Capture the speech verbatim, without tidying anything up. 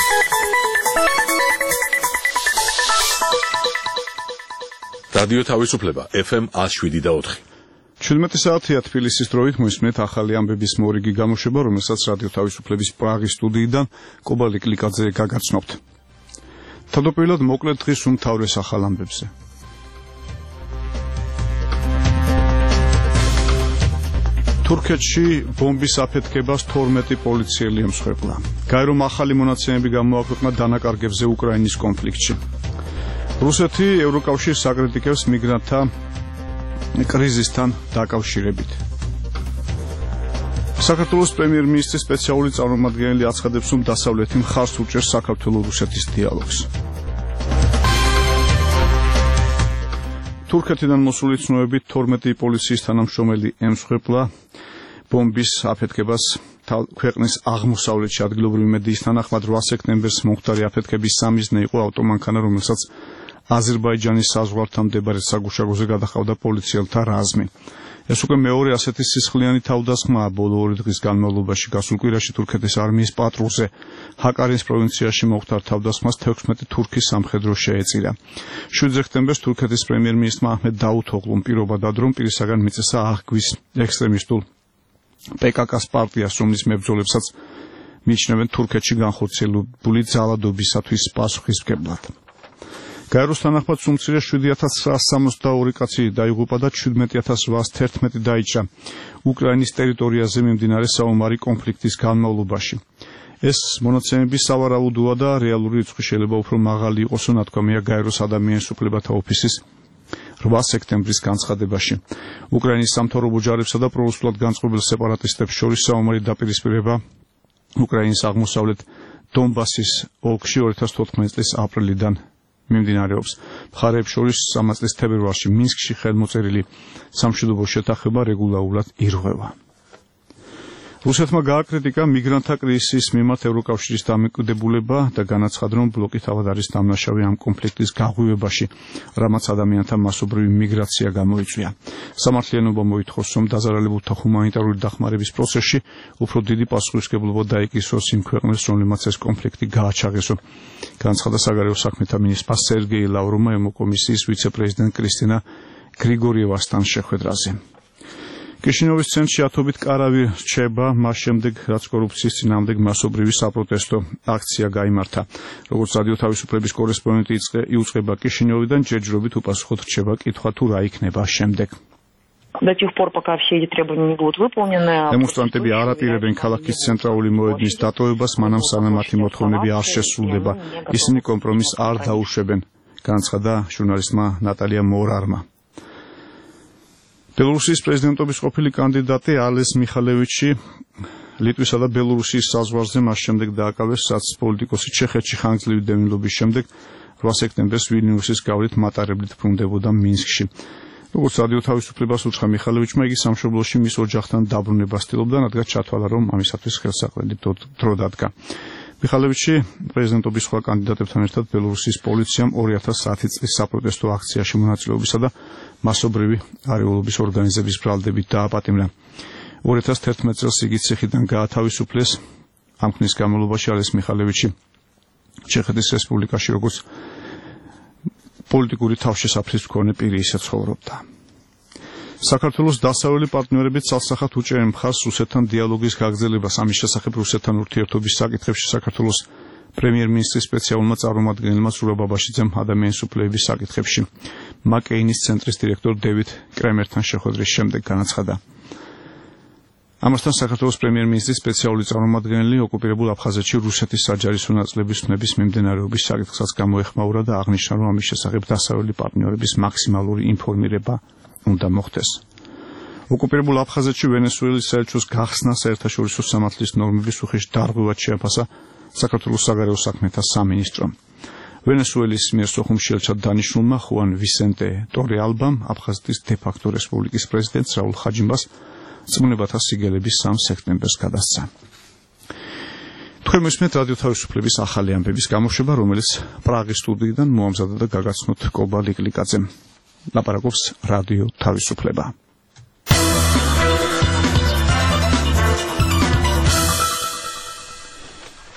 რადიო თავისუფლება ეფ ემ one oh seven და four. შვიდმეტი საათია თბილისის დროით მოისმენთ ახალი ამბების მორიგი გამოშვება, რომელსაც რადიო თავისუფლების პრაღის სტუდიიდან კობალტ კლიკაძე გაგაცნობთ. თავდაპირველად მოკლედ დღის უმთავრეს ახალ ამბებზე. თურქეთში ბომბის აფეთქებას თორმეტი პოლიციელი ემსხვერპლა. გაერომ ახალი მონაცემები გამოაქვეყნა დანაკარგებზე უკრაინის კონფლიქტში. რუსეთი ევროკავშირს აკრიტიკებს მიგრანტთა კრიზისთან დაკავშირებით. საქართველოს პრემიერ-მინისტრის სპეციალური წარმომადგენელი აცხადებს, რომ დასავლეთი მხარს უჭერს საქართველო-რუსეთის დიალოგს. თურქეთიდან მოსული ცნობებით თორმეტი პოლიციის თანამშრომელი ემსხვერპლა ბომბის αφეთქებას ქვეყნის აღმოსავლეთში. ადგილობრივი მედიის თანახმად რვა სექტემბერს მომხდარი αφეთქების სამიზნე იყო ავტომანქანა, რომელსაც აზერბაიჯანის საზღვართან მდებარე საგუშაგოზე გადაჰყავდა პოლიციელთა რაზმი. ეს უკვე მეორე ასეთი სისხლიანი თავდასხმაა ბოლო ორი დღის განმავლობაში. გასულ კვირაში თურქეთის არმიის პატრულზე ჰაკარის პროვინციაში მომხდარ თავდასხმას თექვსმეტი თურქის სამხედრო შეეწირა. შვიდ სექტემბერს თურქეთის პრემიერ-მინისტრმა აჰმედ დავუთოღლუმ პირობა დადო, რომ პირისაგან მიწესა აღგვის ექსტრემისტულ პე კა კას პარტიას, რომლის მებრძოლებსაც მიიჩნევენ თურქეთში განხორციელებული ძალადობისათვის პასუხისმგებლად. გაეროს თანახმად უმცირეს შვიდი ათას ცხრაას სამოცდაორი კაცი დაიღუპა და შვიდმეტი ათას რვაას თერთმეტი დაიჭრა უკრაინის ტერიტორიაზე მიმდინარე საომარი კონფლიქტის განმავლობაში. ეს მონაცემები სავარაუდოა და რეალური რიცხვი შეიძლება უფრო მაღალი იყოს, ნათქვამია გაეროს ადამიანის უფლებათა ოფისის რვა სექტემბრის განცხადებაში. უკრაინის სამთავრობო ჯარებსა და პრორუსულად განწყობილ სეპარატისტებს შორის საომარი დაპირისპირება უკრაინის აღმოსავლეთ დონბასის ოლქში ორი ათას თოთხმეტი წლის აპრილიდან მიმდინარეობს. მხარეებს შორის სამი წლის თებერვალში მინსკში ხელმოწერილი სამშვიდობო შეთანხმება რეგულარულად ირღვევა. რუსეთმა გააკრიტიკა მიგრანტთა კრიზისის მიმართ ევროკავშირის დამოკიდებულება და განაცხადა, რომ ბლოკი თავად არის დამნაშავე ამ კონფლიქტის გაღვივებაში, რამაც ადამიანთა მასობრივი მიგრაცია გამოიწვია. სამართლიანობა მოითხოვს, რომ დაზარალებულთა ჰუმანიტარული დახმარების პროცესში უფრო დიდი პასუხისმგებლობა დაიკისროს იმ ქვეყნებს, რომლებმაც ეს კონფლიქტი გააჩაღესო. განაცხადა საგარეო საქმეთა მინისტრმა სერგეი ლავროვმა ევროკომისიის ვიცე-პრეზიდენტ კრისტინა გრიგორიევასთან შეხვედრაზე. კიშინიოვის ცენტრში ათობით კარავი რჩება მას შემდეგ, რაც კორუფციის წინააღმდეგ მასობრივი საპროტესტო აქცია გაიმართა. როგორც რადიო თავისუფლების კორესპონდენტი იუწყება კიშინიოვიდან, ჯერჯერობით უპასუხოდ რჩება კითხვა, თუ რა იქნება შემდეგ. До тех пор, пока все эти требования не будут выполнены. Დემონსტრანტები არ აპირებენ ქალაქის ცენტრალური მოედნის დატოვებას, მანამ სანამ მათი მოთხოვნები არ შესრულდება. ისინი კომპრომისს არ დაუშვებენ, განაცხადა ჟურნალისტმა ნატალია მორარმა. ბელორუსიის პრეზიდენტობის ყოფილი კანდიდატი ალეს მიხალევიჩი ლიტვისა და ბელორუსიის საზღვარზე მას შემდეგ დააკავეს, რაც პოლიტიკოსი ჩეხეთში ხანგრძლივი დევნილობის შემდეგ რვა სექტემბერს ვილნიუსის გავლით მატარებლით ბრუნდებოდა მინსკში. როგორც რადიო თავისუფლებას უთხრა მიხალევიჩმა, იგი სამშობლოში მის ოჯახთან დაბრუნებას ცდილობდა, რადგან ჩათვალა, რომ ამისათვის ხელსაყრელი დრო დადგა. მიხალევიჩი პრეზიდენტობის სხვა კანდიდატებთან ერთად ბელორუსიის პოლიციამ ორი ათას საათი წლის საპროტესტო აქციაში მონაწილეობისა და მასობრივი არეულობის ორგანიზების ბრალდებით დააპატიმრა. ორი ათას თერთმეტი წელს იგი ციხიდან გაათავისუფლეს. ამ ხნის განმავლობაში ალეს მიხალევიჩი ჩეხეთის რესპუბლიკაში როგორც პოლიტიკური თავშესაფრის მქონე პირი ისე ცხოვრობდა. საქართველოს დასავლელი პარტნიორები ცალსახად უჭერენ მხარს რუსეთთან დიალოგის გაგრძელებას. ამის შესახებ რუსეთთან ურთიერთობის საკითხებში საქართველოს პრემიერ-მინისტრის სპეციალურმა წარმომადგენელმა ზურაბ ბაბაშიძემ ადამიანის უფლებების საკითხებში მაკეინის ცენტრის დირექტორ დევიდ კრემერთან შეხვედრის შემდეგ განაცხადა. ამასთან საქართველოს პრემიერ-მინისტრის სპეციალური წარმომადგენელი ოკუპირებულ აფხაზეთში რუსეთის საჯარისო ნაწილების ხმების მიმდინარეობის საკითხსაც გამოეხმაურა და აღნიშნა, რომ ამის შესახებ დასავლელი პარტნიორების მაქსიმალური ინფორმირება უნდა მოხდეს. ოკუპირებულ აფხაზეთში ვენესუელის საელჩოს გახსნა საერთაშორისო სამართლის ნორმების უხეში დარღვევად შეაფასა საქართველოს საგარეო საქმეთა სამინისტრომ. ვენესუელის მიერ სოხუმში ელჩად დანიშნულმა ხუან ვისენტე ტორეალბამ აფხაზეთის დე-ფაქტო რესპუბლიკის პრეზიდენტს რაულ ხაჯიმბას წმუნებათა სიგელების სამ სექტემბერს გადასცა. თქვენ მისმენთ რადიო თავისუფლების ახალი ამბების გამოშვება, რომელიც პრაღის სტუდიიდან მოამზადა და გაგაცნოთ კობალტ კლიკაძემ. ლაპარაკობს რადიო თავისუფლება.